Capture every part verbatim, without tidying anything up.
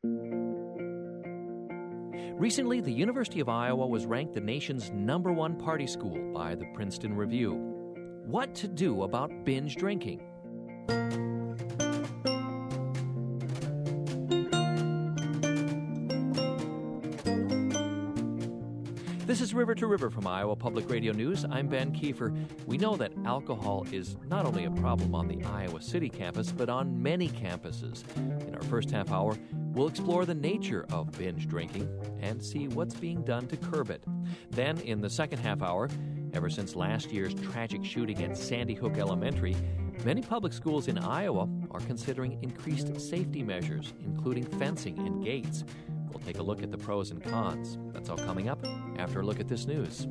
Recently, the University of Iowa was ranked the nation's number one party school by the Princeton Review. What to do about binge drinking? This is River to River from Iowa Public Radio News. I'm Ben Kiefer. We know that alcohol is not only a problem on the Iowa City campus, but on many campuses. In our first half hour, we'll explore the nature of binge drinking and see what's being done to curb it. Then, in the second half hour, ever since last year's tragic shooting at Sandy Hook Elementary, many public schools in Iowa are considering increased safety measures, including fencing and gates. We'll take a look at the pros and cons. That's all coming up after a look at this news.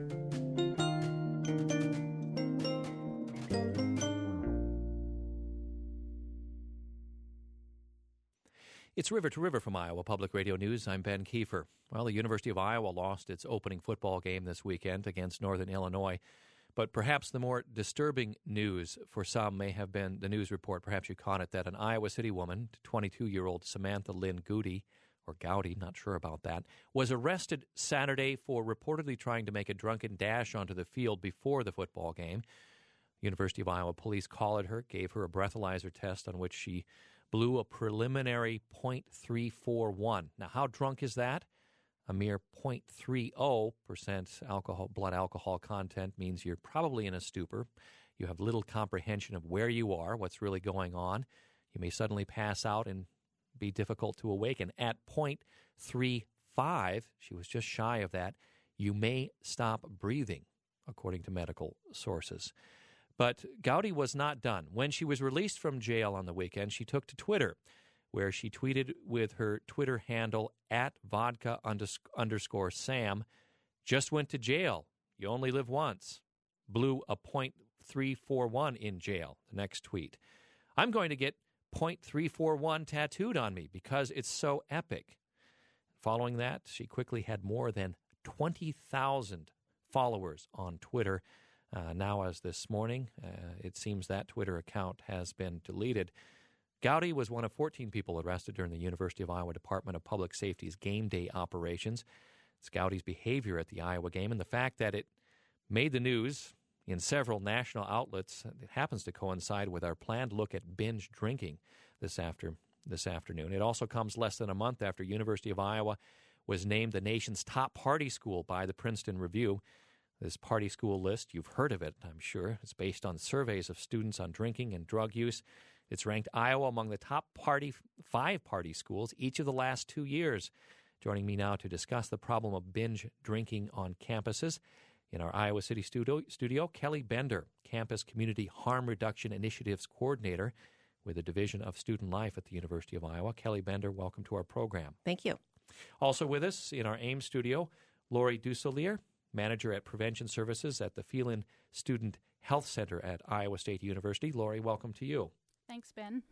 It's River to River from Iowa Public Radio News. I'm Ben Kiefer. Well, the University of Iowa lost its opening football game this weekend against Northern Illinois. But perhaps the more disturbing news for some may have been the news report, perhaps you caught it, that an Iowa City woman, twenty-two-year-old Samantha Lynn Goody, or Gowdy, not sure about that, was arrested Saturday for reportedly trying to make a drunken dash onto the field before the football game. University of Iowa police collared her, gave her a breathalyzer test on which she blew a preliminary point three four one. Now, how drunk is that? A mere point three zero percent alcohol, blood alcohol content means you're probably in a stupor. You have little comprehension of where you are, what's really going on. You may suddenly pass out and be difficult to awaken. At point three five, she was just shy of that, you may stop breathing, according to medical sources. But Gowdy was not done. When she was released from jail on the weekend, she took to Twitter, where she tweeted with her Twitter handle at vodka underscore Sam, just went to jail. You only live once. Blew a point three four one in jail. The next tweet. I'm going to get point three four one tattooed on me because it's so epic. Following that, she quickly had more than twenty thousand followers on Twitter. Uh, now, as this morning, uh, it seems that Twitter account has been deleted. Gowdy was one of fourteen people arrested during the University of Iowa Department of Public Safety's game day operations. It's Gowdy's behavior at the Iowa game and the fact that it made the news in several national outlets. It happens to coincide with our planned look at binge drinking this after this afternoon. It also comes less than a month after University of Iowa was named the nation's top party school by the Princeton Review. This party school list, you've heard of it, I'm sure. It's based on surveys of students on drinking and drug use. It's ranked Iowa among the top party five party schools each of the last two years. Joining me now to discuss the problem of binge drinking on campuses, in our Iowa City studio, studio, Kelly Bender, Campus Community Harm Reduction Initiatives Coordinator with the Division of Student Life at the University of Iowa. Kelly Bender, welcome to our program. Thank you. Also with us in our Ames studio, Lori Duselier, Manager at Prevention Services at the Phelan Student Health Center at Iowa State University. Lori, welcome to you. Thanks, Ben.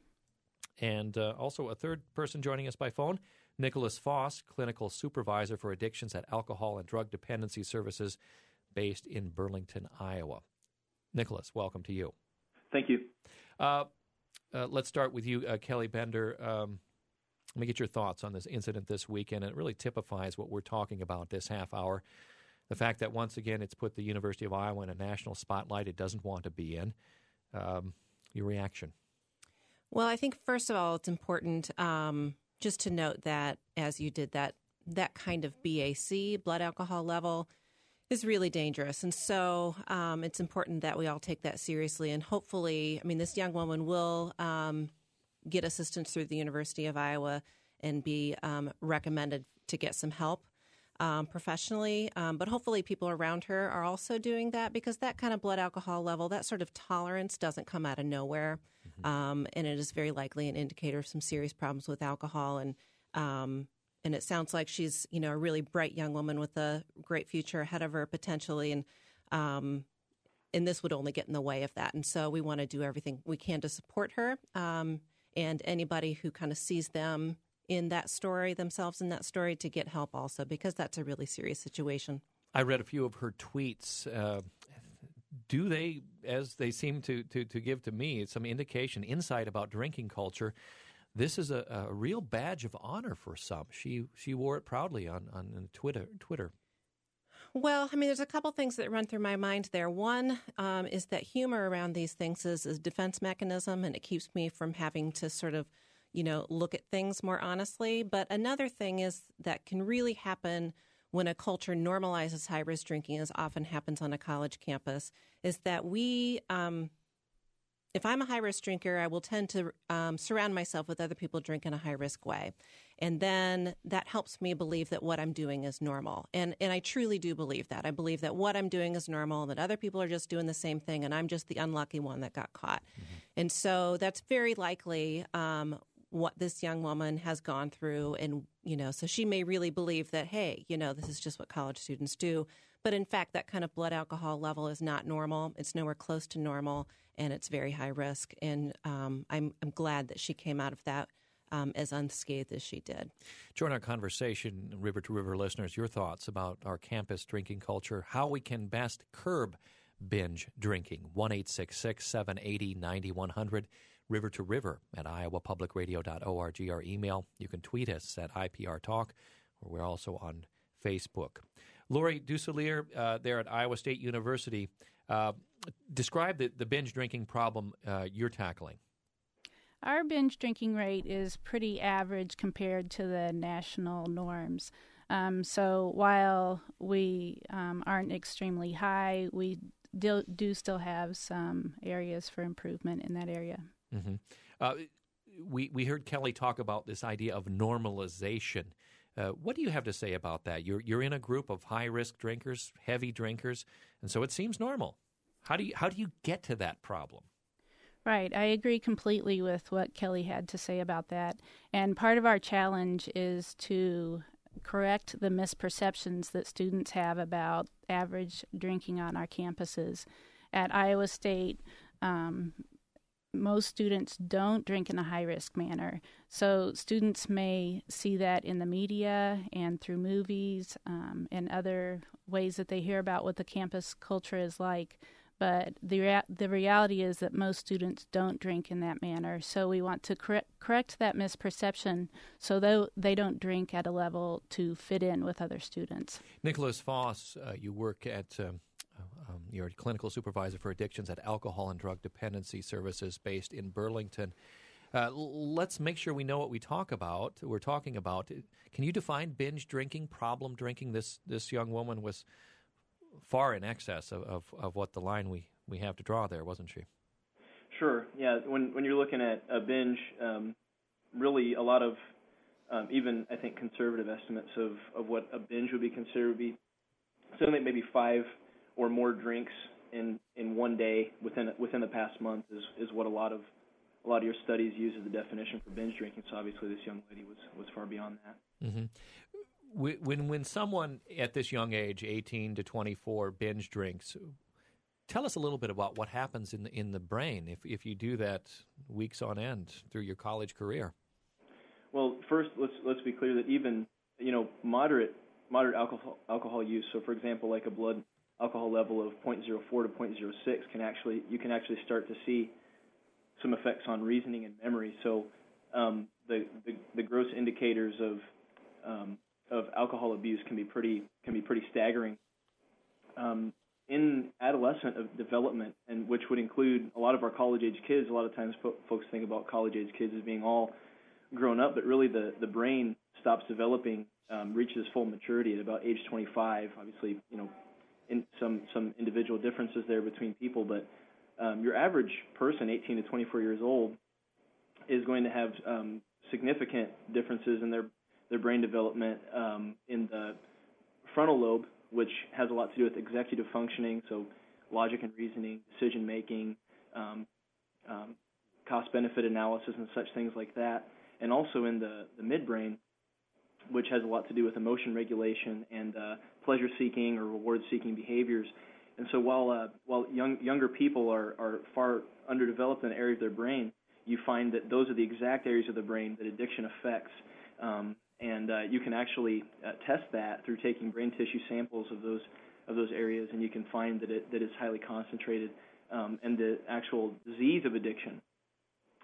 And uh, also a third person joining us by phone, Nicholas Foss, Clinical Supervisor for Addictions at Alcohol and Drug Dependency Services based in Burlington, Iowa. Nicholas, welcome to you. Thank you. Uh, uh, let's start with you, uh, Kelly Bender. Um, let me get your thoughts on this incident this weekend. It really typifies what we're talking about this half hour. The fact that, once again, it's put the University of Iowa in a national spotlight it doesn't want to be in. Um, your reaction? Well, I think, first of all, it's important um, just to note that, as you did, that that kind of B A C, blood alcohol level, is really dangerous. And so um, it's important that we all take that seriously. And hopefully, I mean, this young woman will um, get assistance through the University of Iowa and be um, recommended to get some help um, professionally. Um, but hopefully people around her are also doing that, because that kind of blood alcohol level, that sort of tolerance doesn't come out of nowhere. Mm-hmm. Um, and it is very likely an indicator of some serious problems with alcohol. And um And it sounds like she's, you know, a really bright young woman with a great future ahead of her potentially. And um, and this would only get in the way of that. And so we want to do everything we can to support her. Um, and anybody who kind of sees them in that story, themselves in that story, to get help also, because that's a really serious situation. I read a few of her tweets. Uh, do they, as they seem to, to, to give to me, some indication, insight about drinking culture, this is a, a real badge of honor for some. She she wore it proudly on, on Twitter. Twitter. Well, I mean, there's a couple things that run through my mind there. One um, is that humor around these things is a defense mechanism, and it keeps me from having to sort of, you know, look at things more honestly. But another thing is that can really happen when a culture normalizes high-risk drinking, as often happens on a college campus, is that we, um, if I'm a high-risk drinker, I will tend to um, surround myself with other people drink in a high-risk way. And then that helps me believe that what I'm doing is normal. And and I truly do believe that. I believe that what I'm doing is normal, that other people are just doing the same thing, and I'm just the unlucky one that got caught. Mm-hmm. And so that's very likely um, what this young woman has gone through. And, you know, so she may really believe that, hey, you know, this is just what college students do. But in fact, that kind of blood alcohol level is not normal. It's nowhere close to normal, and it's very high risk. And um, I'm I'm glad that she came out of that Um, as unscathed as she did. Join our conversation, River to River listeners, your thoughts about our campus drinking culture, how we can best curb binge drinking. one eight six six, seven eight zero, nine one zero zero, River to River at iowa public radio dot org, our email. You can tweet us at I P R Talk, or we're also on Facebook. Lori Dusselier, uh, there at Iowa State University, uh, describe the, the binge drinking problem uh, you're tackling. Our binge drinking rate is pretty average compared to the national norms. Um, so while we um, aren't extremely high, we do, do still have some areas for improvement in that area. Mm-hmm. Uh, we we heard Kelly talk about this idea of normalization. Uh, what do you have to say about that? You're you're in a group of high risk drinkers, heavy drinkers, and so it seems normal. How do you how do you get to that problem? Right. I agree completely with what Kelly had to say about that. And part of our challenge is to correct the misperceptions that students have about average drinking on our campuses. At Iowa State, um, most students don't drink in a high-risk manner. So students may see that in the media and through movies um, and other ways that they hear about what the campus culture is like. But the rea- the reality is that most students don't drink in that manner. So we want to cor- correct that misperception so that they don't drink at a level to fit in with other students. Nicholas Foss, uh, you work at, um, um, you're a clinical supervisor for addictions at Alcohol and Drug Dependency Services based in Burlington. Uh, l- let's make sure we know what we talk about. We're talking about. Can you define binge drinking, problem drinking? This this young woman was far in excess of, of, of what the line we, we have to draw there, wasn't she? Sure. Yeah. When when you're looking at a binge, um, really a lot of um, even I think conservative estimates of, of what a binge would be considered would be something maybe five or more drinks in, in one day within within the past month is, is what a lot of a lot of your studies use as the definition for binge drinking. So obviously this young lady was, was far beyond that. Mm-hmm. When when someone at this young age, eighteen to twenty-four, binge drinks, tell us a little bit about what happens in the, in the brain if, if you do that weeks on end through your college career. Well, first let's let's be clear that even you know moderate moderate alcohol alcohol use. So, for example, like a blood alcohol level of zero point zero four to zero point zero six can actually you can actually start to see some effects on reasoning and memory. So, um, the, the the gross indicators of um, of alcohol abuse can be pretty can be pretty staggering. Um, in adolescent of development, and which would include a lot of our college-age kids, a lot of times fo- folks think about college-age kids as being all grown up, but really the, the brain stops developing, um, reaches full maturity at about age twenty-five. Obviously, you know, in some some individual differences there between people, but um, your average person, eighteen to twenty-four years old, is going to have um, significant differences in their their brain development um, in the frontal lobe, which has a lot to do with executive functioning, so logic and reasoning, decision making, um, um, cost-benefit analysis, and such things like that, and also in the, the midbrain, which has a lot to do with emotion regulation and uh, pleasure-seeking or reward-seeking behaviors. And so while uh, while young, younger people are, are far underdeveloped in the area of their brain, you find that those are the exact areas of the brain that addiction affects. Um, and uh, you can actually uh, test that through taking brain tissue samples of those of those areas, and you can find that it that it's highly concentrated. Um, and the actual disease of addiction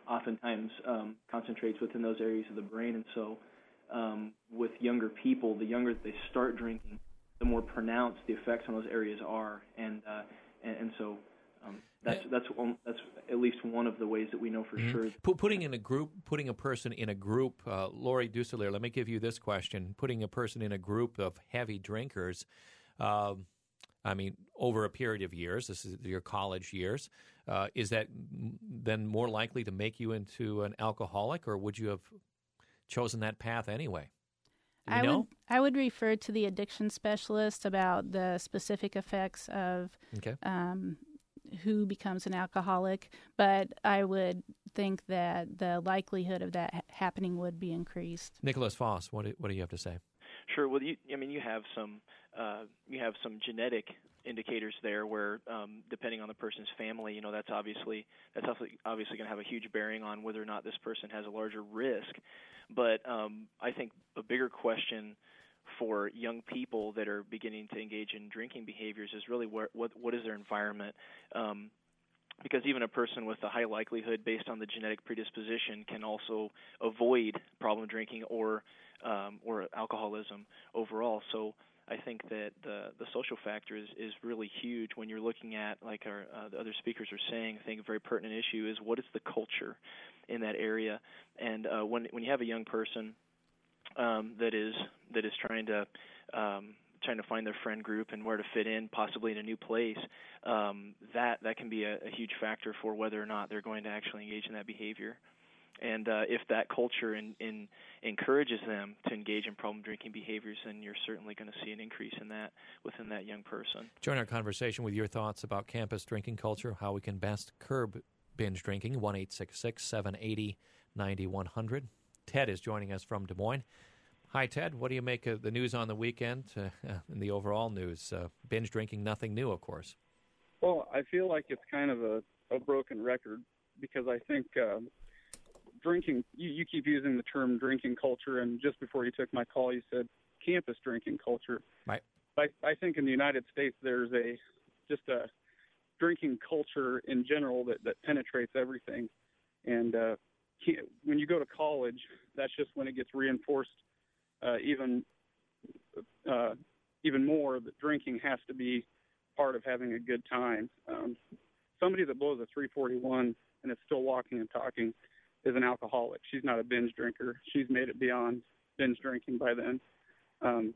oftentimes um, concentrates within those areas of the brain. And so um, with younger people, the younger they start drinking, the more pronounced the effects on those areas are. And uh, and, and so um, that's that's one, that's at least one of the ways that we know for mm-hmm. sure. P- putting in a group, putting a person in a group, uh, Lori Dusselier, let me give you this question. Putting a person in a group of heavy drinkers, uh, I mean, over a period of years, this is your college years, uh, is that then more likely to make you into an alcoholic, or would you have chosen that path anyway? Do you I know? would I would refer to the addiction specialist about the specific effects of okay. um, who becomes an alcoholic, but I would think that the likelihood of that ha- happening would be increased. Nicholas Foss, what do, what do you have to say? Sure. Well, you, I mean, you have some uh, you have some genetic indicators there, where um, depending on the person's family, you know, that's obviously that's obviously going to have a huge bearing on whether or not this person has a larger risk. But um, I think a bigger question for young people that are beginning to engage in drinking behaviors is really where, what what is their environment. Um, Because even a person with a high likelihood based on the genetic predisposition can also avoid problem drinking or um, or alcoholism overall. So I think that the the social factor is, is really huge when you're looking at, like our uh, the other speakers are saying. I think a very pertinent issue is what is the culture in that area. And uh, when when you have a young person um, that is that is trying to um, trying to find their friend group and where to fit in, possibly in a new place, um, that that can be a, a huge factor for whether or not they're going to actually engage in that behavior. And uh, if that culture in, in encourages them to engage in problem drinking behaviors, then you're certainly going to see an increase in that within that young person. Join our conversation with your thoughts about campus drinking culture, how we can best curb binge drinking, one eight six six, seven eight zero, nine one zero zero. Ted is joining us from Des Moines. Hi, Ted. What do you make of the news on the weekend uh, and the overall news? Uh, binge drinking, nothing new, of course. Well, I feel like it's kind of a, a broken record because I think uh, drinking, you, you keep using the term drinking culture, and just before you took my call, you said campus drinking culture. Right. I, I think in the United States there's a just a drinking culture in general that, that penetrates everything. And uh, when you go to college, that's just when it gets reinforced Uh, even uh, even more, that drinking has to be part of having a good time. Um, somebody that blows a three forty-one and is still walking and talking is an alcoholic. She's not a binge drinker. She's made it beyond binge drinking by then. Um,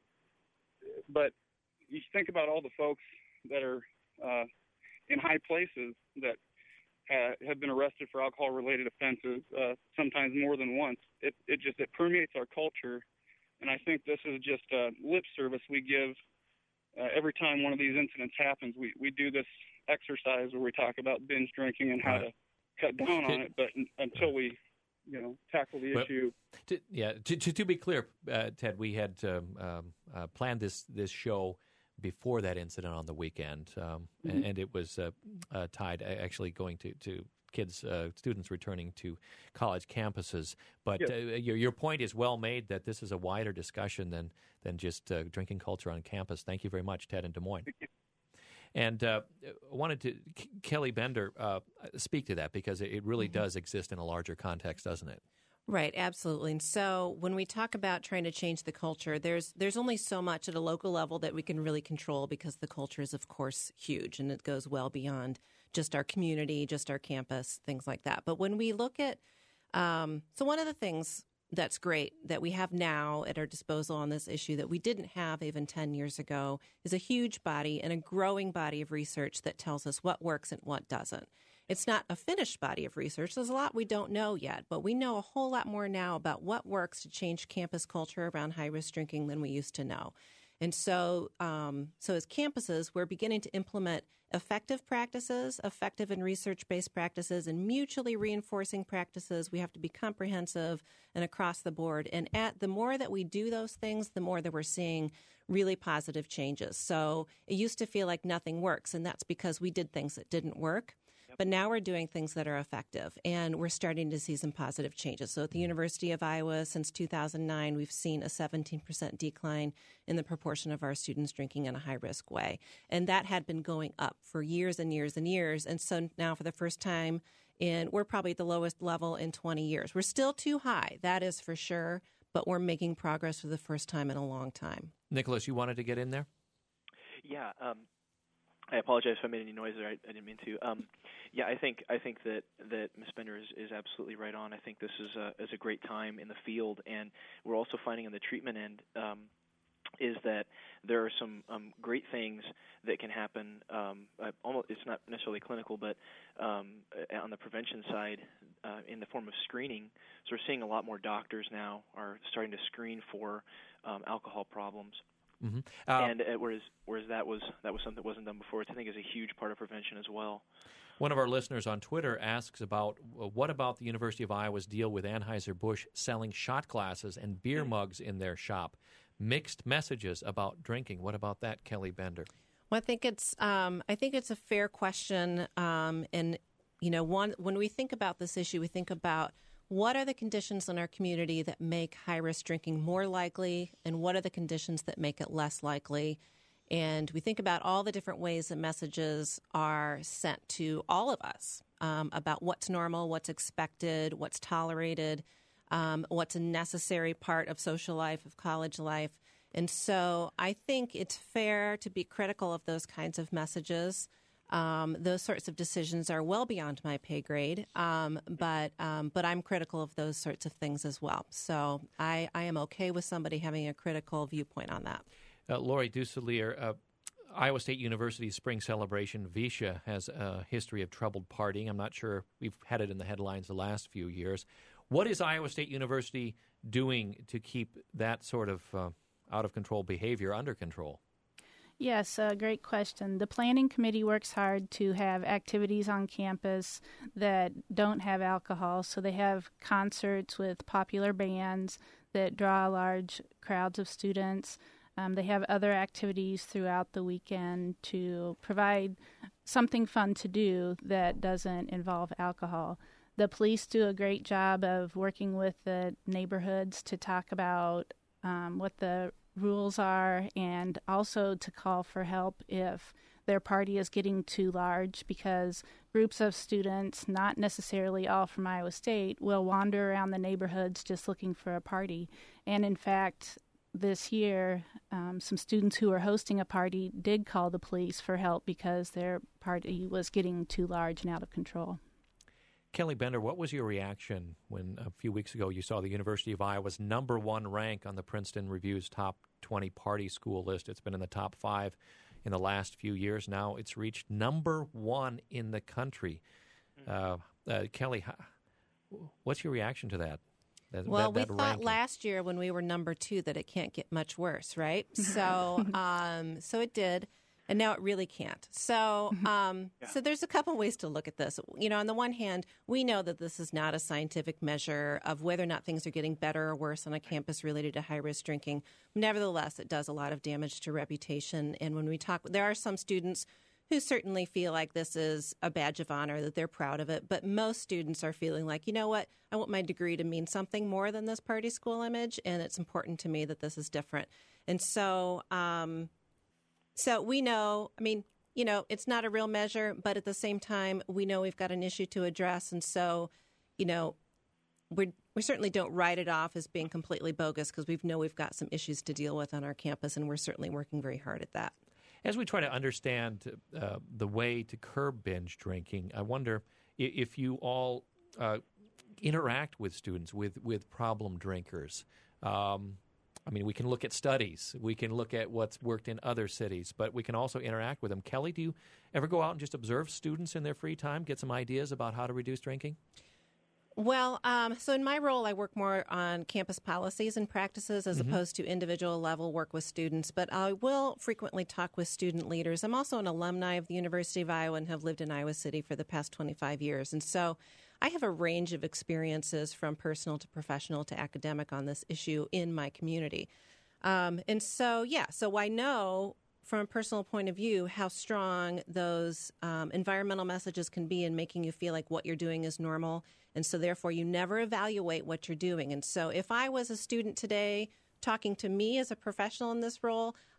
but you think about all the folks that are uh, in high places that uh, have been arrested for alcohol-related offenses, uh, sometimes more than once. It, it just it permeates our culture. And I think this is just a lip service we give uh, every time one of these incidents happens. We we do this exercise where we talk about binge drinking and how right. to cut down on it, but n- until we, you know, tackle the well, issue. To, yeah, to, to to be clear, uh, Ted, we had um, um, uh, planned this this show before that incident on the weekend, um, mm-hmm. and, and it was uh, uh, tied actually going to to. kids, uh, students returning to college campuses. But yes. uh, your your point is well made that this is a wider discussion than than just uh, drinking culture on campus. Thank you very much, Ted in Des Moines. And uh, I wanted to, K- Kelly Bender, uh, speak to that because it really mm-hmm. does exist in a larger context, doesn't it? Right, absolutely. And so when we talk about trying to change the culture, there's there's only so much at a local level that we can really control because the culture is, of course, huge and it goes well beyond just our community, just our campus, things like that. But when we look at, um, so one of the things that's great that we have now at our disposal on this issue that we didn't have even ten years ago is a huge body and a growing body of research that tells us what works and what doesn't. It's not a finished body of research. There's a lot we don't know yet, but we know a whole lot more now about what works to change campus culture around high-risk drinking than we used to know. And so, um, so as campuses, we're beginning to implement effective practices, effective and research-based practices, and mutually reinforcing practices. We have to be comprehensive and across the board. And at the more that we do those things, the more that we're seeing really positive changes. So it used to feel like nothing works, and that's because we did things that didn't work. But now we're doing things that are effective, and we're starting to see some positive changes. So at the University of Iowa, since two thousand nine, we've seen a seventeen percent decline in the proportion of our students drinking in a high-risk way. And that had been going up for years and years and years. And so now for the first time and we're probably at the lowest level in twenty years. We're still too high, that is for sure, but we're making progress for the first time in a long time. Nicholas, you wanted to get in there? Yeah, um, I apologize if I made any noise there. I, I didn't mean to. Um, yeah, I think I think that that Miz Bender is, is absolutely right on. I think this is a is a great time in the field, and we're also finding on the treatment end um, is that there are some um, great things that can happen. Um, uh, almost, it's not necessarily clinical, but um, on the prevention side, uh, in the form of screening. So we're seeing a lot more doctors now are starting to screen for um, alcohol problems. Mm-hmm. Uh, and uh, whereas whereas that was that was something that wasn't done before, which I think is a huge part of prevention as well. One of our listeners on Twitter asks about uh, what about the University of Iowa's deal with Anheuser-Busch selling shot glasses and beer mugs in their shop? Mixed messages about drinking. What about that, Kelly Bender? Well, I think it's um, I think it's a fair question, um, and you know, one when we think about this issue, we think about what are the conditions in our community that make high-risk drinking more likely, and what are the conditions that make it less likely? And we think about all the different ways that messages are sent to all of us um, about what's normal, what's expected, what's tolerated, um, what's a necessary part of social life, of college life. And so I think it's fair to be critical of those kinds of messages. Um, those sorts of decisions are well beyond my pay grade, um, but um, but I'm critical of those sorts of things as well. So I, I am okay with somebody having a critical viewpoint on that. Uh, Lori Duselier, uh, Iowa State University's spring celebration, Visha, has a history of troubled partying. I'm not sure we've had it in the headlines the last few years. What is Iowa State University doing to keep that sort of uh, out-of-control behavior under control? Yes, a great question. The planning committee works hard to have activities on campus that don't have alcohol. So they have concerts with popular bands that draw large crowds of students. Um, they have other activities throughout the weekend to provide something fun to do that doesn't involve alcohol. The police do a great job of working with the neighborhoods to talk about um, what the rules are, and also to call for help if their party is getting too large, because groups of students, not necessarily all from Iowa State, will wander around the neighborhoods just looking for a party. And in fact, this year, um, some students who were hosting a party did call the police for help because their party was getting too large and out of control. Kelly Bender, what was your reaction when a few weeks ago you saw the University of Iowa's number one rank on the Princeton Review's top twenty party school list? It's been in the top five in the last few years. Now it's reached number one in the country. Uh, uh, Kelly, what's your reaction to that? that well, that, that we thought ranking? last year when we were number two that it can't get much worse, right? So, um, so it did. And now it really can't. So um, yeah. so there's a couple ways to look at this. You know, on the one hand, we know that this is not a scientific measure of whether or not things are getting better or worse on a campus related to high-risk drinking. Nevertheless, it does a lot of damage to reputation. And when we talk, there are some students who certainly feel like this is a badge of honor, that they're proud of it. But most students are feeling like, you know what, I want my degree to mean something more than this party school image, and it's important to me that this is different. And so... Um, So we know, I mean, you know, it's not a real measure, but at the same time, we know we've got an issue to address. And so, you know, we we certainly don't write it off as being completely bogus, because we know we've got some issues to deal with on our campus, and we're certainly working very hard at that. As we try to understand uh, the way to curb binge drinking, I wonder if you all uh, interact with students, with, with problem drinkers. Um I mean, we can look at studies. We can look at what's worked in other cities, but we can also interact with them. Kelly, do you ever go out and just observe students in their free time, get some ideas about how to reduce drinking? Well, um, so in my role, I work more on campus policies and practices as mm-hmm. opposed to individual level work with students, but I will frequently talk with student leaders. I'm also an alumni of the University of Iowa and have lived in Iowa City for the past twenty-five years. And so I have a range of experiences from personal to professional to academic on this issue in my community. Um, and so, yeah, so I know from a personal point of view how strong those um, environmental messages can be in making you feel like what you're doing is normal. And so therefore you never evaluate what you're doing. And so if I was a student today talking to me as a professional in this role,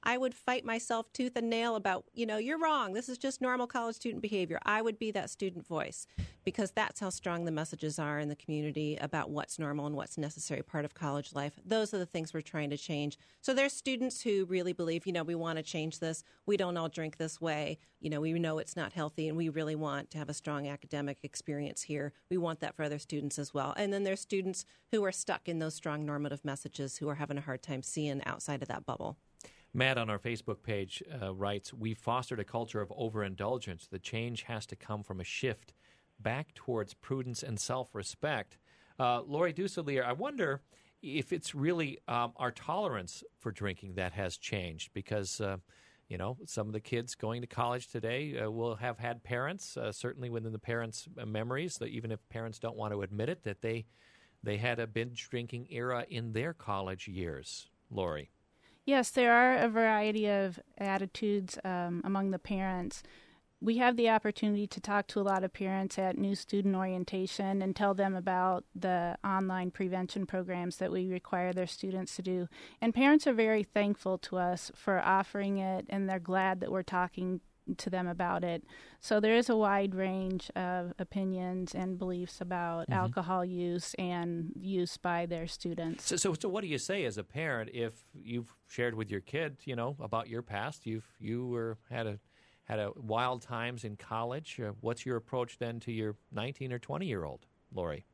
I would fight myself tooth and nail about, you know, you're wrong. This is just normal college student behavior. I would be that student voice because that's how strong the messages are in the community about what's normal and what's necessary part of college life. Those are the things we're trying to change. So there's students who really believe, you know, we want to change this. We don't all drink this way. You know, we know it's not healthy, and we really want to have a strong academic experience here. We want that for other students as well. And then there's students who are stuck in those strong normative messages who are having a hard time seeing outside of that bubble. Matt on our Facebook page uh, writes, "We fostered a culture of overindulgence. The change has to come from a shift back towards prudence and self-respect." Uh, Lori Duselier, I wonder if it's really um, our tolerance for drinking that has changed, because uh, you know, some of the kids going to college today uh, will have had parents, uh, certainly within the parents' memories, that even if parents don't want to admit it, that they they had a binge drinking era in their college years. Lori. Yes, there are a variety of attitudes um, among the parents. We have the opportunity to talk to a lot of parents at new student orientation and tell them about the online prevention programs that we require their students to do. And parents are very thankful to us for offering it, and they're glad that we're talking to them about it. So there is a wide range of opinions and beliefs about mm-hmm. alcohol use and use by their students. So, so, so what do you say as a parent if you've shared with your kid, you know, about your past? You've you were had a had a wild times in college. Uh, what's your approach then to your nineteen or twenty year old, Lori?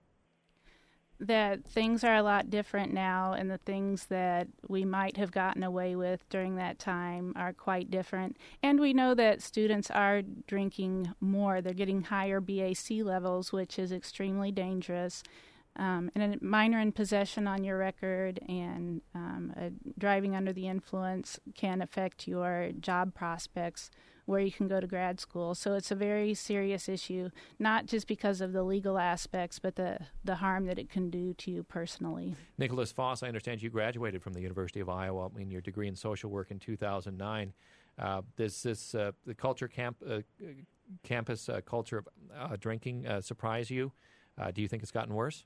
That things are a lot different now, and the things that we might have gotten away with during that time are quite different. And we know that students are drinking more. They're getting higher B A C levels, which is extremely dangerous. Um, and a minor in possession on your record and um, uh, driving under the influence can affect your job prospects, where you can go to grad school. So it's a very serious issue, not just because of the legal aspects, but the, the harm that it can do to you personally. Nicholas Foss, I understand you graduated from the University of Iowa in your degree in social work in two thousand nine. Uh, does this uh, the culture camp uh, campus uh, culture of uh, drinking uh, surprise you? Uh, do you think it's gotten worse?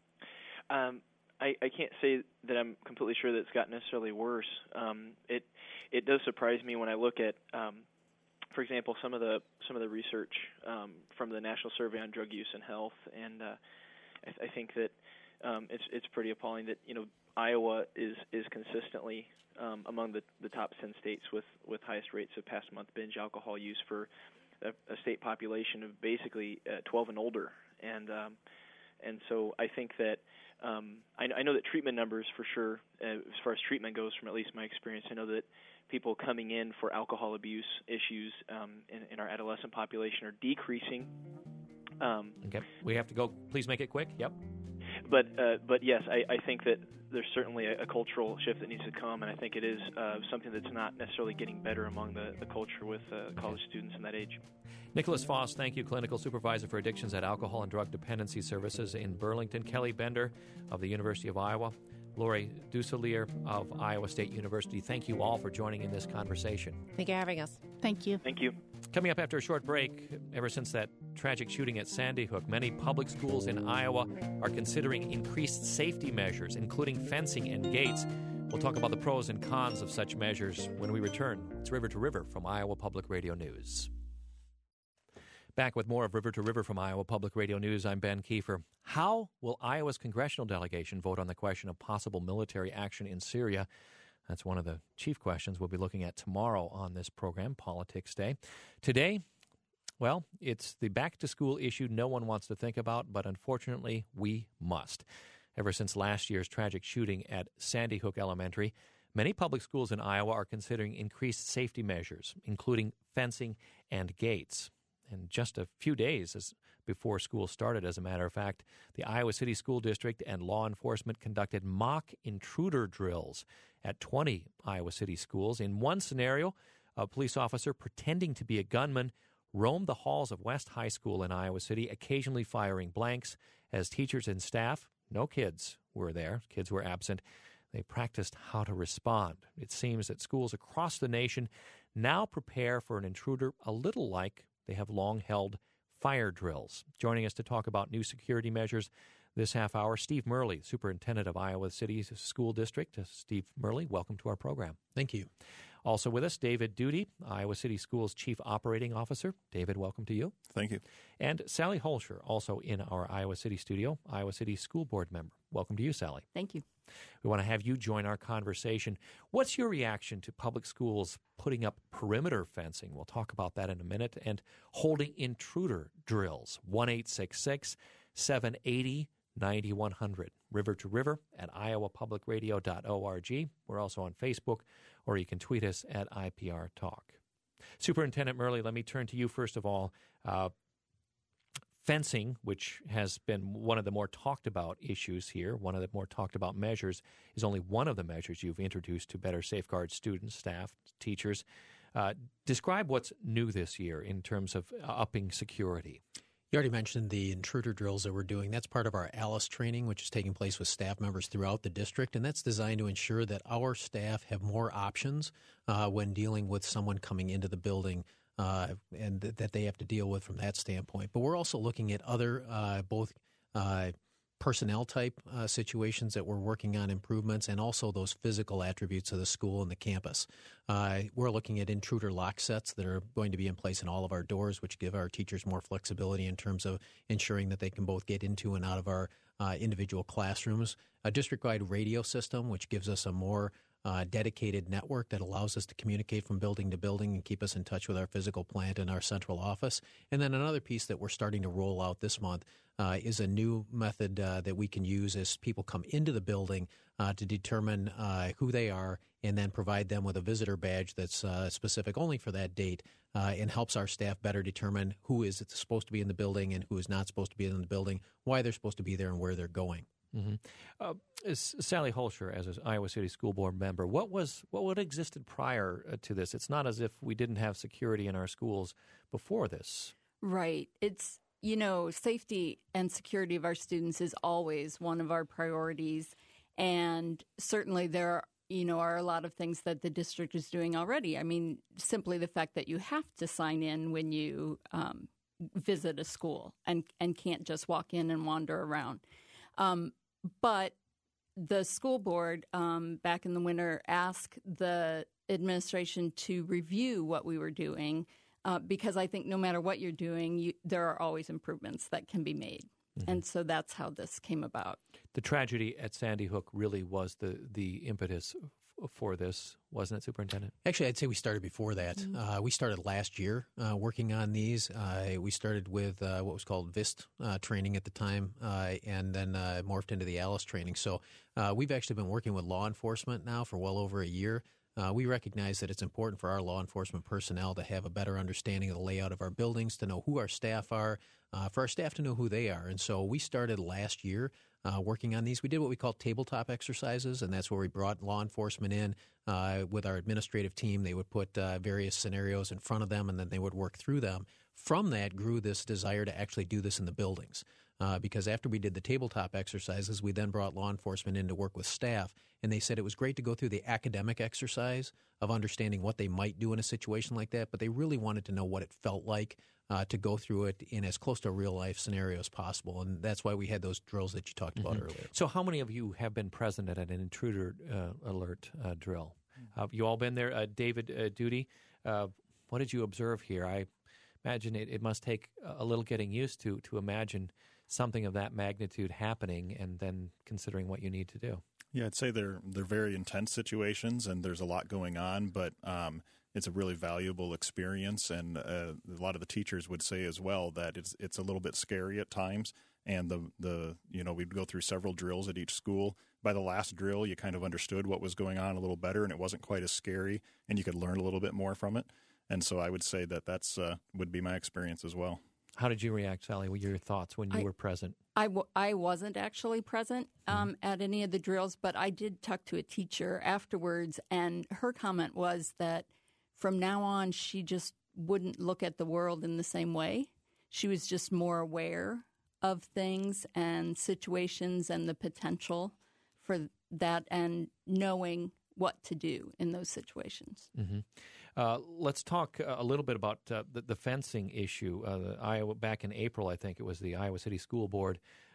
Um, I, I can't say that I'm completely sure that it's gotten necessarily worse. Um, it it does surprise me when I look at, um, for example, some of the some of the research um, from the National Survey on Drug Use and Health, and uh, I, th- I think that um, it's it's pretty appalling that you know Iowa is is consistently um, among the, the top ten states with, with highest rates of past month binge alcohol use for a, a state population of basically uh, twelve and older, and um, and so I think that. Um, I, I know that treatment numbers, for sure, uh, as far as treatment goes, from at least my experience, I know that people coming in for alcohol abuse issues um, in, in our adolescent population are decreasing. Um, okay, we have to go. Please make it quick. Yep. But uh, but yes, I, I think that there's certainly a, a cultural shift that needs to come, and I think it is uh, something that's not necessarily getting better among the, the culture with uh, college students in that age. Nicholas Foss, thank you, Clinical Supervisor for Addictions at Alcohol and Drug Dependency Services in Burlington. Kelly Bender of the University of Iowa. Lori Duselier of Iowa State University. Thank you all for joining in this conversation. Thank you for having us. Thank you. Thank you. Coming up after a short break, ever since that tragic shooting at Sandy Hook, many public schools in Iowa are considering increased safety measures, including fencing and gates. We'll talk about the pros and cons of such measures when we return. It's River to River from Iowa Public Radio News. Back with more of River to River from Iowa Public Radio News, I'm Ben Kiefer. How will Iowa's congressional delegation vote on the question of possible military action in Syria? That's one of the chief questions we'll be looking at tomorrow on this program, Politics Day. Today, well, it's the back-to-school issue no one wants to think about, but unfortunately, we must. Ever since last year's tragic shooting at Sandy Hook Elementary, many public schools in Iowa are considering increased safety measures, including fencing and gates. And just a few days as before school started, as a matter of fact, the Iowa City School District and law enforcement conducted mock intruder drills at twenty Iowa City schools. In one scenario, a police officer pretending to be a gunman roamed the halls of West High School in Iowa City, occasionally firing blanks as teachers and staff, no kids were there, kids were absent, they practiced how to respond. It seems that schools across the nation now prepare for an intruder a little like they have long held fire drills. Joining us to talk about new security measures, this half hour. Steve Murley, Superintendent of Iowa City School District. Uh, Steve Murley, welcome to our program. Thank you. Also with us, David Duty, Iowa City Schools Chief Operating Officer. David, welcome to you. Thank you. And Sally Holscher, also in our Iowa City studio, Iowa City School Board member. Welcome to you, Sally. Thank you. We want to have you join our conversation. What's your reaction to public schools putting up perimeter fencing? We'll talk about that in a minute. And holding intruder drills. one eight six six, seven eight zero, nine one zero zero. River to River at iowa public radio dot org. We're also on Facebook, or you can tweet us at I P R Talk. Superintendent Murley, let me turn to you first of all. Uh, fencing, which has been one of the more talked about issues here, one of the more talked about measures, is only one of the measures you've introduced to better safeguard students, staff, teachers. Uh, describe what's new this year in terms of upping security. You already mentioned the intruder drills that we're doing. That's part of our ALICE training, which is taking place with staff members throughout the district, and that's designed to ensure that our staff have more options uh, when dealing with someone coming into the building uh, and th- that they have to deal with from that standpoint. But we're also looking at other uh, both uh, personnel-type uh, situations that we're working on improvements, and also those physical attributes of the school and the campus. Uh, we're looking at intruder lock sets that are going to be in place in all of our doors, which give our teachers more flexibility in terms of ensuring that they can both get into and out of our uh, individual classrooms. A district-wide radio system, which gives us a more uh, dedicated network that allows us to communicate from building to building and keep us in touch with our physical plant and our central office. And then another piece that we're starting to roll out this month Uh, is a new method uh, that we can use as people come into the building uh, to determine uh, who they are, and then provide them with a visitor badge that's uh, specific only for that date, uh, and helps our staff better determine who is supposed to be in the building and who is not supposed to be in the building, why they're supposed to be there, and where they're going. Mm-hmm. Uh, Sally Holscher, as an Iowa City School Board member, what was what what existed prior to this? It's not as if we didn't have security in our schools before this. Right. It's You know, safety and security of our students is always one of our priorities. And certainly there, are, you know, are a lot of things that the district is doing already. I mean, simply the fact that you have to sign in when you um, visit a school and, and can't just walk in and wander around. Um, but the school board um, back in the winter asked the administration to review what we were doing. Uh, because I think no matter what you're doing, you, there are always improvements that can be made. Mm-hmm. And so that's how this came about. The tragedy at Sandy Hook really was the, the impetus f- for this, wasn't it, Superintendent? Actually, I'd say we started before that. Mm-hmm. Uh, we started last year uh, working on these. Uh, we started with uh, what was called VIST uh, training at the time, uh, and then uh, morphed into the ALICE training. So uh, we've actually been working with law enforcement now for well over a year. Uh, we recognize that it's important for our law enforcement personnel to have a better understanding of the layout of our buildings, to know who our staff are, uh, for our staff to know who they are. And so we started last year uh, working on these. We did what we call tabletop exercises, and that's where we brought law enforcement in uh, with our administrative team. They would put uh, various scenarios in front of them, and then they would work through them. From that grew this desire to actually do this in the buildings. Uh, because after we did the tabletop exercises, we then brought law enforcement in to work with staff, and they said it was great to go through the academic exercise of understanding what they might do in a situation like that, but they really wanted to know what it felt like uh, to go through it in as close to a real-life scenario as possible, and that's why we had those drills that you talked about mm-hmm. earlier. So how many of you have been present at an intruder uh, alert uh, drill? Have uh, you all been there? Uh, David uh, Duty, uh, what did you observe here? I imagine it, it must take a little getting used to to imagine something of that magnitude happening, and then considering what you need to do. Yeah, I'd say they're they're very intense situations, and there's a lot going on, but um, it's a really valuable experience. And uh, a lot of the teachers would say as well that it's it's a little bit scary at times. And the the you know we'd go through several drills at each school. By the last drill, you kind of understood what was going on a little better, and it wasn't quite as scary, and you could learn a little bit more from it. And so I would say that that's uh, would be my experience as well. How did you react, Sally? What were your thoughts when you I, were present? I, w- I wasn't actually present um, mm-hmm. at any of the drills, but I did talk to a teacher afterwards, and her comment was that from now on, she just wouldn't look at the world in the same way. She was just more aware of things and situations and the potential for that, and knowing what to do in those situations. Mm-hmm. Uh, let's talk a little bit about uh, the, the fencing issue. Uh, the Iowa back in April, I think it was the Iowa City School Board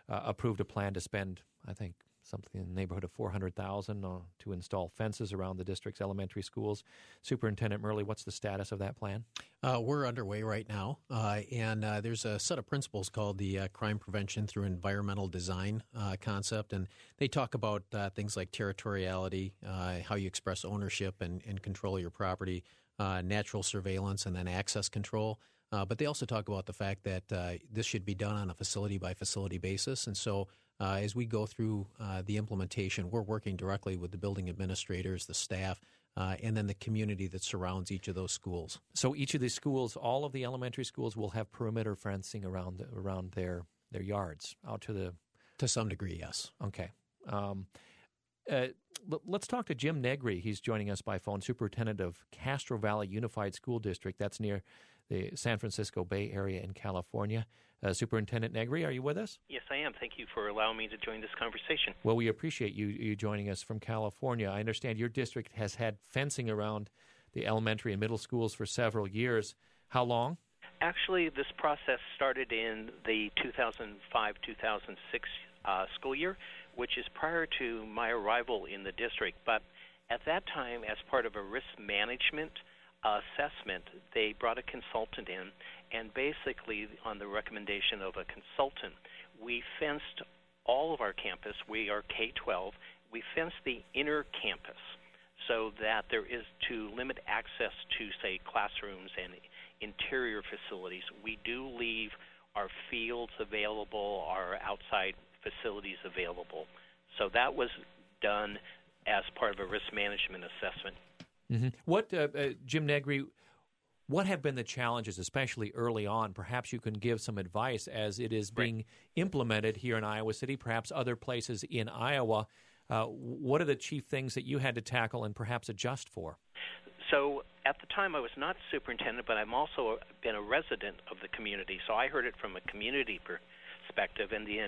uh, approved a plan to spend, I think, something in the neighborhood of four hundred thousand dollars uh, to install fences around the district's elementary schools. Superintendent Murley, what's the status of that plan? Uh, we're underway right now, uh, and uh, there's a set of principles called the uh, Crime Prevention Through Environmental Design uh, concept, and they talk about uh, things like territoriality, uh, how you express ownership and, and control of your property, uh, natural surveillance, and then access control. Uh, but they also talk about the fact that uh, this should be done on a facility-by-facility basis, and so Uh, as we go through uh, the implementation, we're working directly with the building administrators, the staff, uh, and then the community that surrounds each of those schools. So each of these schools, all of the elementary schools, will have perimeter fencing around around their their yards out to the. To some degree, yes. Okay. Um, uh, let's talk to Jim Negri. He's joining us by phone, superintendent of Castro Valley Unified School District. That's near the San Francisco Bay Area in California. Uh, Superintendent Negri, are you with us? Yes, I am. Thank you for allowing me to join this conversation. Well, we appreciate you, you joining us from California. I understand your district has had fencing around the elementary and middle schools for several years. How long? Actually, this process started in the two thousand five two thousand six uh, school year, which is prior to my arrival in the district. But at that time, as part of a risk management assessment, they brought a consultant in, and basically on the recommendation of a consultant, we fenced all of our campus. We are K twelve. We fenced the inner campus so that there is to limit access to, say, classrooms and interior facilities. We do leave our fields available, our outside facilities available. So that was done as part of a risk management assessment. Mm-hmm. What, uh, uh, Jim Negri, what have been the challenges, especially early on? Perhaps you can give some advice as it is being right. implemented here in Iowa City, perhaps other places in Iowa. Uh, what are the chief things that you had to tackle and perhaps adjust for? So at the time I was not superintendent, but I'm also been a resident of the community. So I heard it from a community perspective, and the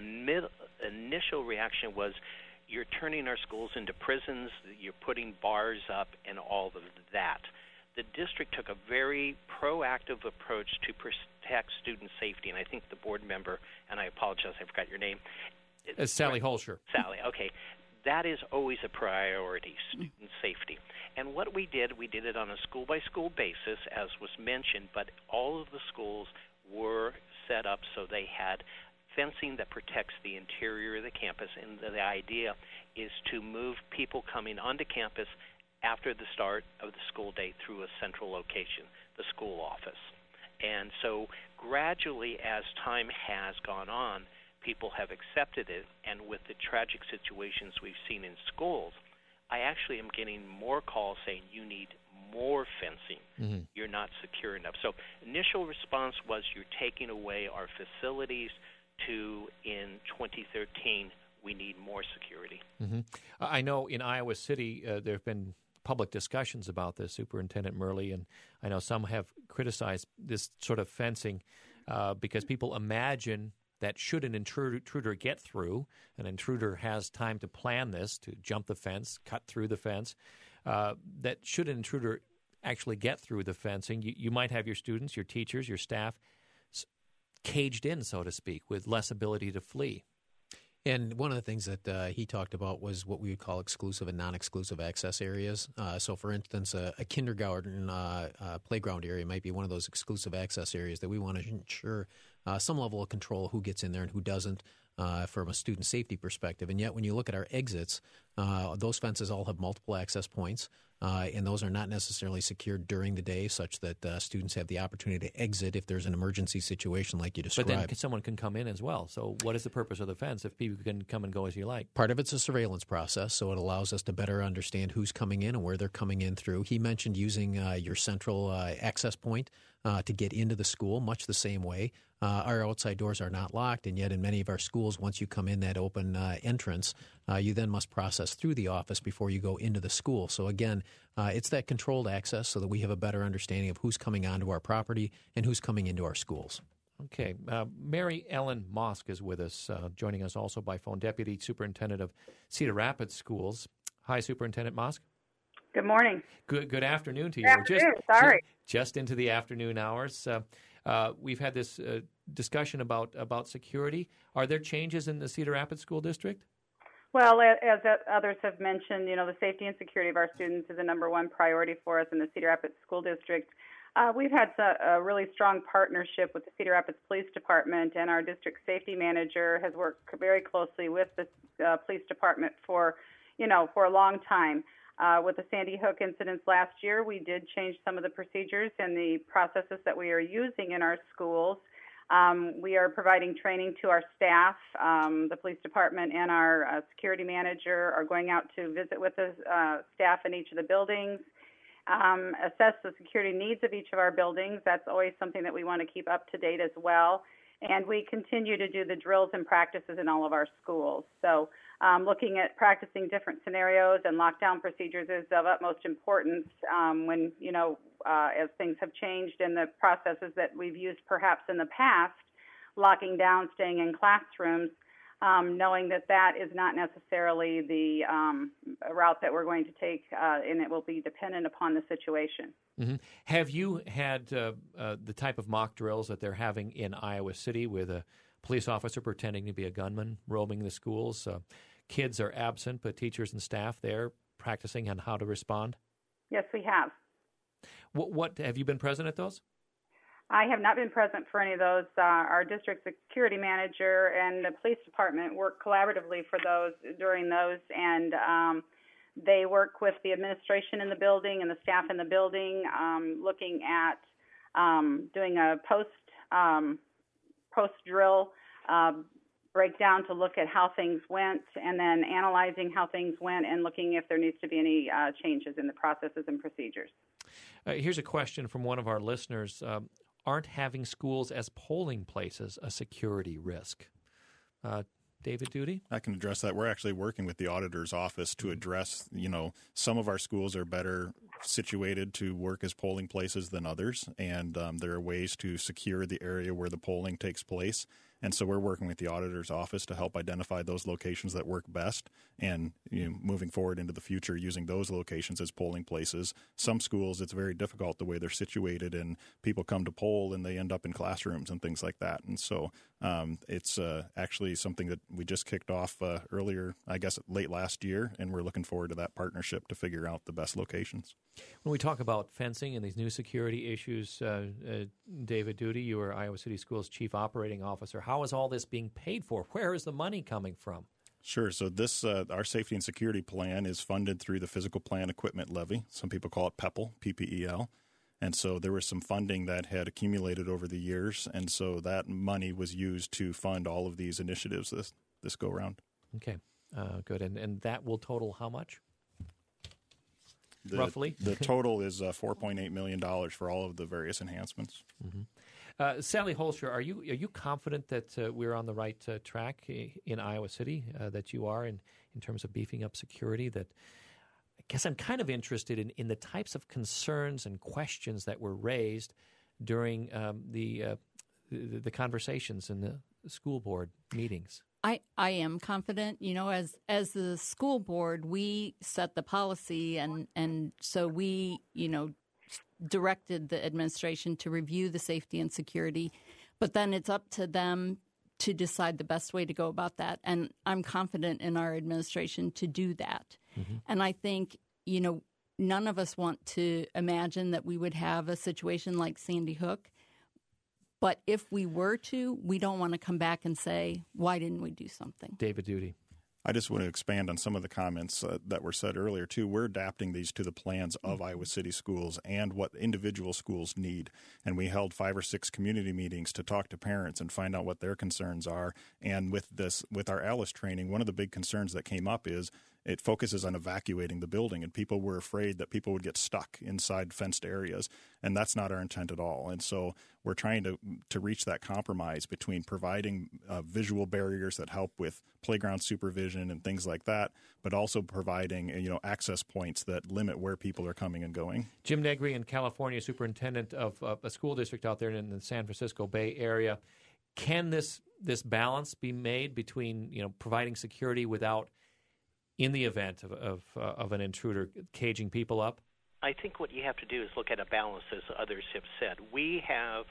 initial reaction was, you're turning our schools into prisons, you're putting bars up, and all of that. The district took a very proactive approach to protect student safety, and I think the board member, and I apologize, I forgot your name. Uh, Sally Holscher. Sally, okay. That is always a priority, student safety. And what we did, we did it on a school-by-school basis, as was mentioned, but all of the schools were set up so they had fencing that protects the interior of the campus, and the idea is to move people coming onto campus after the start of the school day through a central location, the school office. And so gradually, as time has gone on, people have accepted it, and with the tragic situations we've seen in schools, I actually am getting more calls saying you need more fencing. Mm-hmm. You're not secure enough. So initial response was, you're taking away our facilities, to in twenty thirteen, we need more security. Mm-hmm. I know in Iowa City uh, there have been public discussions about this, Superintendent Murley, and I know some have criticized this sort of fencing uh, because people imagine that should an intruder, intruder get through, an intruder has time to plan this, to jump the fence, cut through the fence, uh, that should an intruder actually get through the fencing, you, you might have your students, your teachers, your staff caged in, so to speak, with less ability to flee. And one of the things that uh, he talked about was what we would call exclusive and non-exclusive access areas. Uh, so, for instance, a, a kindergarten uh, uh, playground area might be one of those exclusive access areas that we want to ensure uh, some level of control who gets in there and who doesn't uh, from a student safety perspective. And yet when you look at our exits, uh, those fences all have multiple access points. Uh, and those are not necessarily secured during the day, such that uh, students have the opportunity to exit if there's an emergency situation like you described. But then someone can come in as well. So what is the purpose of the fence if people can come and go as you like? Part of it's a surveillance process, so it allows us to better understand who's coming in and where they're coming in through. He mentioned using uh, your central uh, access point uh, to get into the school, much the same way. Uh, our outside doors are not locked, and yet in many of our schools, once you come in that open uh, entrance, uh, you then must process through the office before you go into the school. So again, uh, it's that controlled access so that we have a better understanding of who's coming onto our property and who's coming into our schools. Okay. Uh, Mary Ellen Mosk is with us, uh, joining us also by phone, Deputy Superintendent of Cedar Rapids Schools. Hi, Superintendent Mosk. Good morning. Good good afternoon to you. Good afternoon. Just, Sorry. Just into the afternoon hours. Uh, Uh, we've had this uh, discussion about, about security. Are there changes in the Cedar Rapids School District? Well, as others have mentioned, you know, the safety and security of our students is the number one priority for us in the Cedar Rapids School District. Uh, we've had a, a really strong partnership with the Cedar Rapids Police Department, and our district safety manager has worked very closely with the uh, police department for, you know, for a long time. Uh, with the Sandy Hook incidents last year, we did change some of the procedures and the processes that we are using in our schools. Um, we are providing training to our staff. Um, the police department and our uh, security manager are going out to visit with the uh, staff in each of the buildings, um, assess the security needs of each of our buildings. That's always something that we want to keep up to date as well. And we continue to do the drills and practices in all of our schools. So um, looking at practicing different scenarios and lockdown procedures is of utmost importance um, when, you know, uh, as things have changed in the processes that we've used perhaps in the past, locking down, staying in classrooms, um, knowing that that is not necessarily the um, route that we're going to take, uh, and it will be dependent upon the situation. Mm-hmm. Have you had uh, uh, the type of mock drills that they're having in Iowa City with a police officer pretending to be a gunman roaming the schools? Uh, kids are absent, but teachers and staff there practicing on how to respond? Yes, we have. What, what have you been present at those? I have not been present for any of those. Uh, our district security manager and the police department work collaboratively for those during those, and um, they work with the administration in the building and the staff in the building, um, looking at um, doing a post um, post drill uh, breakdown to look at how things went, and then analyzing how things went and looking if there needs to be any uh, changes in the processes and procedures. Uh, here's a question from one of our listeners. Um, aren't having schools as polling places a security risk? Uh, David Duty? I can address that. We're actually working with the auditor's office to address, you know, some of our schools are better situated to work as polling places than others, and um, there are ways to secure the area where the polling takes place. And so we're working with the auditor's office to help identify those locations that work best, and you know, moving forward into the future using those locations as polling places. Some schools, it's very difficult the way they're situated, and people come to poll and they end up in classrooms and things like that. And so um, it's uh, actually something that we just kicked off uh, earlier, I guess late last year, and we're looking forward to that partnership to figure out the best locations. When we talk about fencing and these new security issues, uh, uh, David Duty, you are Iowa City Schools Chief Operating Officer. How is all this being paid for? Where is the money coming from? Sure. So this, uh, our safety and security plan is funded through the Physical Plan Equipment Levy. Some people call it PEPL, P P E L. And so there was some funding that had accumulated over the years, and so that money was used to fund all of these initiatives this, this go-round. Okay, uh, good. And, and that will total how much? The, Roughly? The total is uh, four point eight million dollars for all of the various enhancements. Mm-hmm. Uh, Sally Holscher, are you are you confident that uh, we're on the right uh, track in Iowa City, uh, that you are in, in terms of beefing up security? That I guess I'm kind of interested in, in the types of concerns and questions that were raised during um, the, uh, the the conversations in the school board meetings. I, I am confident. You know, as as the school board, we set the policy, and, and so we, you know, directed the administration to review the safety and security, but then it's up to them to decide the best way to go about that. And I'm confident in our administration to do that. Mm-hmm. And I think, you know, none of us want to imagine that we would have a situation like Sandy Hook. But if we were to, we don't want to come back and say, why didn't we do something? David Duty. I just want to expand on some of the comments uh, that were said earlier, too. We're adapting these to the plans of Iowa City schools and what individual schools need. And we held five or six community meetings to talk to parents and find out what their concerns are. And with this, with our ALICE training, one of the big concerns that came up is it focuses on evacuating the building, and people were afraid that people would get stuck inside fenced areas, and that's not our intent at all. And so we're trying to to reach that compromise between providing uh, visual barriers that help with playground supervision and things like that, but also providing you know access points that limit where people are coming and going. Jim Negri, in California, superintendent of uh, a school district out there in the San Francisco Bay Area. Can this this balance be made between you know providing security without, in the event of of, uh, of an intruder, caging people up? I think what you have to do is look at a balance, as others have said. We have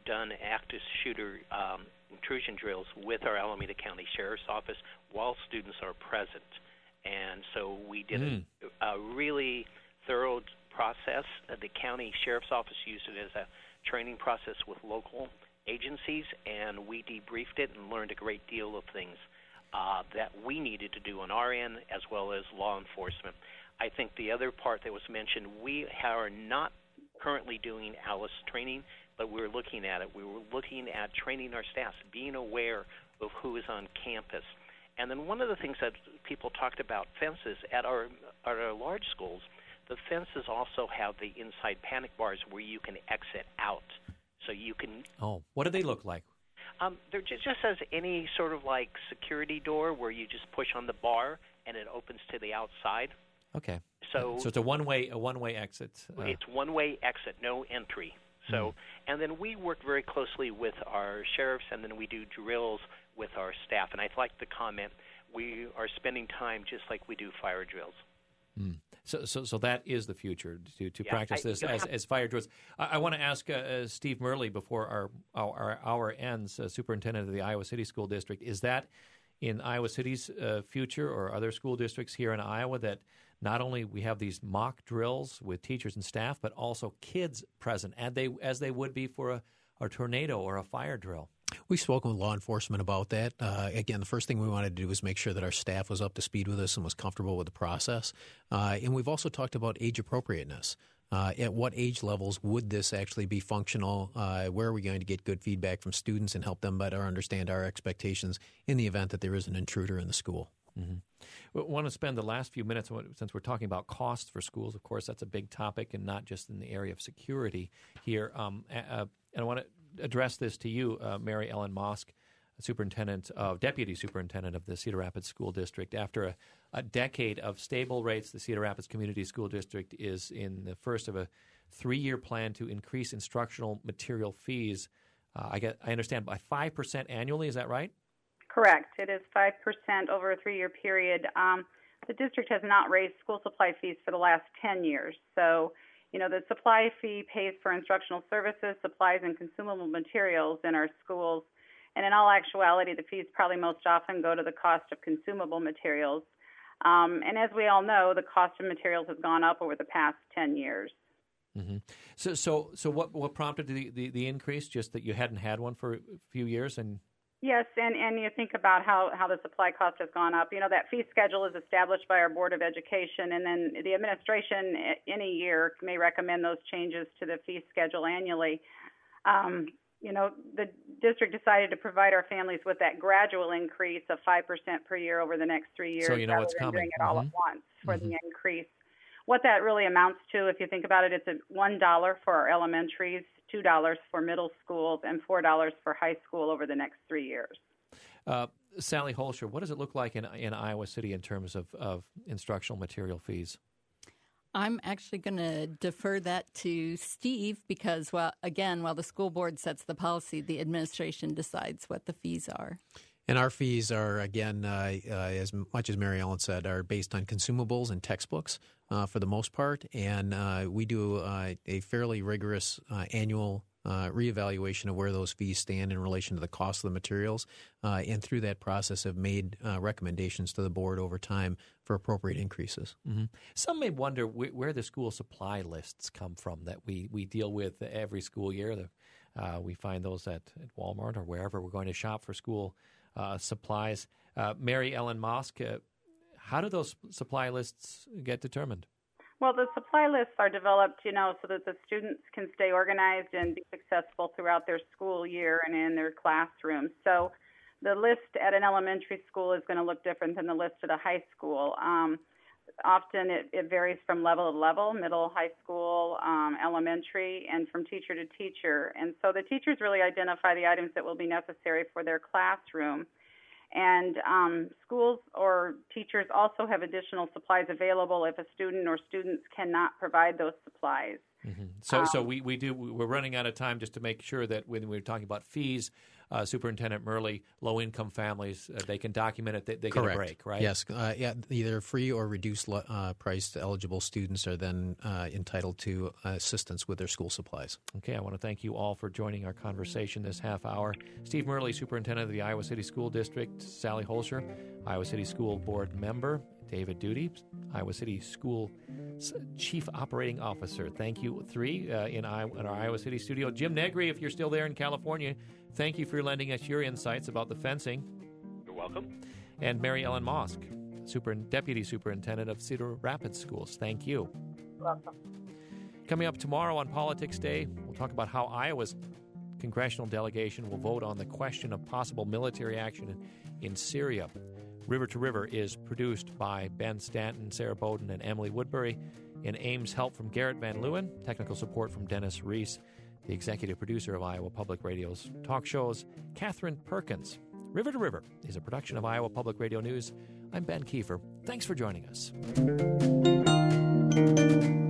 done active shooter um, intrusion drills with our Alameda County Sheriff's Office while students are present. And so we did mm. a, a really thorough process. Uh, the county sheriff's office used it as a training process with local agencies, and we debriefed it and learned a great deal of things uh, that we needed to do on our end as well as law enforcement. I think the other part that was mentioned, we are not currently doing ALICE training, but we're looking at it. We were looking at training our staff, being aware of who is on campus. And then one of the things that people talked about, fences, at our, at our large schools, the fences also have the inside panic bars where you can exit out. So you can... Oh, what do they look like? Um, they're just, just as any sort of like security door where you just push on the bar and it opens to the outside. Okay. So, so it's a one-way a one-way exit. Uh, it's one-way exit, no entry. So, mm. and then we work very closely with our sheriffs, and then we do drills with our staff. And I'd like to comment, we are spending time just like we do fire drills. Mm. So, so, so that is the future to, to yeah, practice I, this as, as fire drills. I, I want to ask uh, uh, Steve Murley before our our hour ends, uh, superintendent of the Iowa City School District. Is that in Iowa City's uh, future or other school districts here in Iowa that not only we have these mock drills with teachers and staff, but also kids present, as they as they would be for a, a tornado or a fire drill? We've spoken with law enforcement about that. Uh, again, the first thing we wanted to do was make sure that our staff was up to speed with us and was comfortable with the process. Uh, and we've also talked about age appropriateness. Uh, at what age levels would this actually be functional? Uh, where are we going to get good feedback from students and help them better understand our expectations in the event that there is an intruder in the school? Mm-hmm. We want to spend the last few minutes, since we're talking about costs for schools. Of course, that's a big topic, and not just in the area of security here. Um, uh, and I want to address this to you, uh, Mary Ellen Mosk, superintendent of deputy superintendent of the Cedar Rapids School District. After a, a decade of stable rates, the Cedar Rapids Community School District is in the first of a three-year plan to increase instructional material fees. Uh, I get, I understand by five percent annually. Is that right? Correct. It is five percent over a three-year period. Um, the district has not raised school supply fees for the last ten years. So, you know, the supply fee pays for instructional services, supplies, and consumable materials in our schools. And in all actuality, the fees probably most often go to the cost of consumable materials. Um, and as we all know, the cost of materials has gone up over the past ten years. Mm-hmm. So, so, so, what what prompted the, the, the increase? Just that you hadn't had one for a few years, and yes, and, and you think about how, how the supply cost has gone up. You know, that fee schedule is established by our Board of Education, and then the administration any year may recommend those changes to the fee schedule annually. Um, you know, the district decided to provide our families with that gradual increase of five percent per year over the next three years, so you know rather what's than coming. doing it all mm-hmm. at once for mm-hmm. the increase. What that really amounts to, if you think about it, it's a one dollar for our elementaries, two dollars for middle schools, and four dollars for high school over the next three years. Uh, Sally Holscher, what does it look like in in Iowa City in terms of, of instructional material fees? I'm actually going to defer that to Steve because, well, again, while the school board sets the policy, the administration decides what the fees are. And our fees are, again, uh, uh, as much as Mary Ellen said, are based on consumables and textbooks uh, for the most part. And uh, we do uh, a fairly rigorous uh, annual uh, reevaluation of where those fees stand in relation to the cost of the materials. Uh, and through that process have made uh, recommendations to the board over time for appropriate increases. Mm-hmm. Some may wonder wh- where the school supply lists come from that we, we deal with every school year. The, uh, we find those at, at Walmart or wherever we're going to shop for school Uh, supplies. Uh, Mary Ellen Mosk, uh, how do those supply lists get determined? Well, the supply lists are developed, you know, so that the students can stay organized and be successful throughout their school year and in their classrooms. So the list at an elementary school is going to look different than the list at a high school. Um, often it, it varies from level to level, middle, high school, um, elementary, and from teacher to teacher. And so the teachers really identify the items that will be necessary for their classroom. And um, schools or teachers also have additional supplies available if a student or students cannot provide those supplies. Mm-hmm. So, um, so we, we do. We're running out of time. Just to make sure that when we're talking about fees, uh, Superintendent Murley, low-income families, uh, they can document it. They, they get a break, right? Yes. Uh, yeah, either free or reduced uh, priced eligible students are then uh, entitled to assistance with their school supplies. Okay. I want to thank you all for joining our conversation this half hour. Steve Murley, Superintendent of the Iowa City School District. Sally Holscher, Iowa City School Board member. David Duty, Iowa City School Chief Operating Officer. Thank you, three, uh, in, I- in our Iowa City studio. Jim Negri, if you're still there in California, thank you for lending us your insights about the fencing. You're welcome. And Mary Ellen Mosk, Super- Deputy Superintendent of Cedar Rapids Schools. Thank you. You're welcome. Coming up tomorrow on Politics Day, we'll talk about how Iowa's congressional delegation will vote on the question of possible military action in, in Syria. River to River is produced by Ben Stanton, Sarah Bowden, and Emily Woodbury. In Ames, help from Garrett Van Leeuwen, technical support from Dennis Reese, the executive producer of Iowa Public Radio's talk shows, Catherine Perkins. River to River is a production of Iowa Public Radio News. I'm Ben Kiefer. Thanks for joining us.